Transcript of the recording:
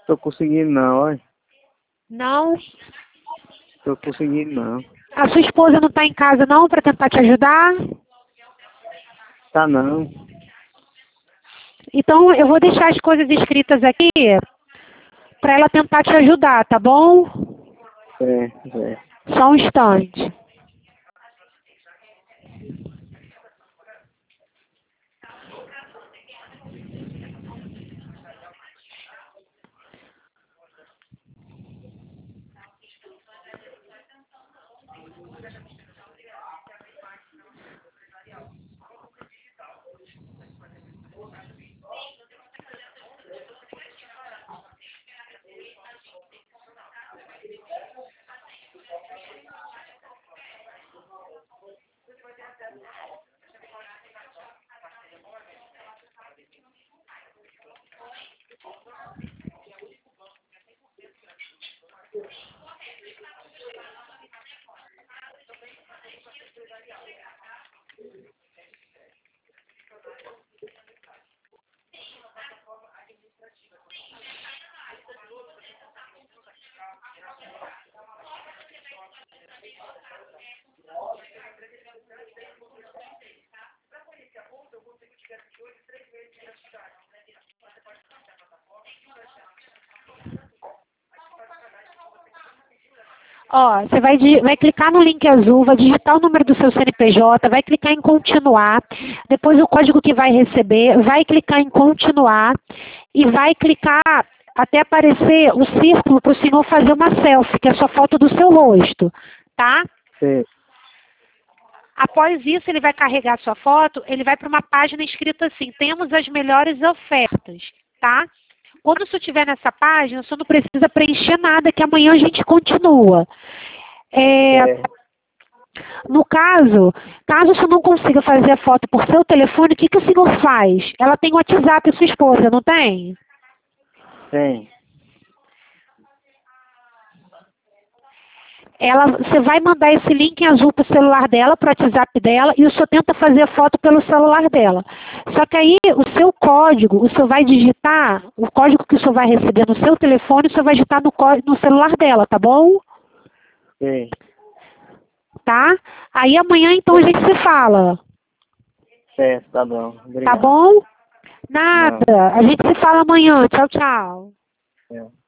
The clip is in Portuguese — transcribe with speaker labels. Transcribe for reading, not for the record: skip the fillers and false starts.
Speaker 1: Tô conseguindo não, olha.
Speaker 2: Não?
Speaker 1: Tô conseguindo não.
Speaker 2: A sua esposa não está em casa não para tentar te ajudar?
Speaker 1: Tá não.
Speaker 2: Então eu vou deixar as coisas escritas aqui para ela tentar te ajudar, tá bom?
Speaker 1: É, é.
Speaker 2: Só um instante. Ó, você vai clicar no link azul, vai digitar o número do seu CNPJ, vai clicar em continuar, depois o código que vai receber, vai clicar em continuar e vai clicar até aparecer o círculo para o senhor fazer uma selfie, que é só foto do seu rosto, tá?
Speaker 1: Sim.
Speaker 2: Após isso, ele vai carregar a sua foto, ele vai para uma página escrita assim, temos as melhores ofertas, tá? Quando o senhor estiver nessa página, o senhor não precisa preencher nada, que amanhã a gente continua.
Speaker 1: É.
Speaker 2: No caso o senhor não consiga fazer a foto por seu telefone, o que o senhor faz? Ela tem WhatsApp, a sua esposa, não tem?
Speaker 1: Tem.
Speaker 2: Você vai mandar esse link em azul para o celular dela, para o WhatsApp dela, e o senhor tenta fazer a foto pelo celular dela. Só que aí o seu código, o senhor vai digitar, o código que o senhor vai receber no seu telefone, o senhor vai digitar no celular dela, tá bom?
Speaker 1: Sim.
Speaker 2: Tá? Aí amanhã então a gente se fala.
Speaker 1: Certo, tá bom.
Speaker 2: Tá
Speaker 1: Obrigado.
Speaker 2: bom? Nada.
Speaker 1: Não.
Speaker 2: A gente se fala amanhã. Tchau, tchau.
Speaker 1: É.